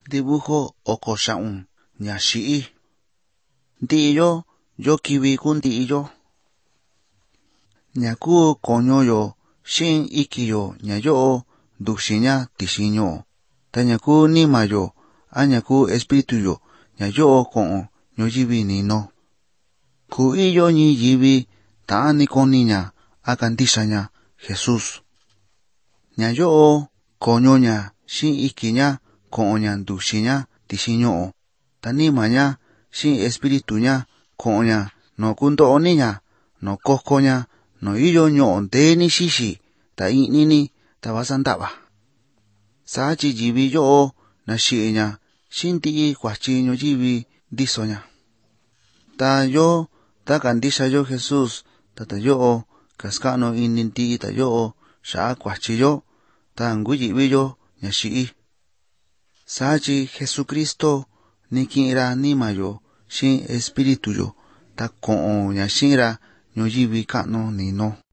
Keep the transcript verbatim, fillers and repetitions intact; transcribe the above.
dibujo oko xa'un ña xi'i. Ndi'i yo yo kivi kundi'i yo. Ña kuu koño yo xi'in iki yo ña yo'o nduxi ña tixi ñu'u. Ta ña kuu nima yo a ña kuu espíritu yo ña yo'o ko'on ñuyivi nino. Ku iyo ñiyivi ta'an ni koni ña a kandisa ña Jesus. Ña yo'o koño ña xi'in iki ña ko'on ña nduxi ña tixi ñu'u. Ta nima ña xi'in espíritu ña ko'on ña no kundo'o ni ña, no koko ña, no iyo ñu'u ntee ni xixi, ta i'ni ni, ta va sanda'va. Saa tyi yivi yo'o naxi'i ña xi'in ndi'i kuatyi ñuyivi ndiso ña. Ta yo ta kandisa yo Jesus, ta ta yo'o kaska'nu ini ndi'i ta yo'o xa'a kuatyi yo, ta nkuyi'vi yo ña xi'i. Saa tyi Jesucristo ni ki'in ra nima yo xi'in espíritu yo, ta ko'on ña xi'in ra ñuyivi ka'nu nino.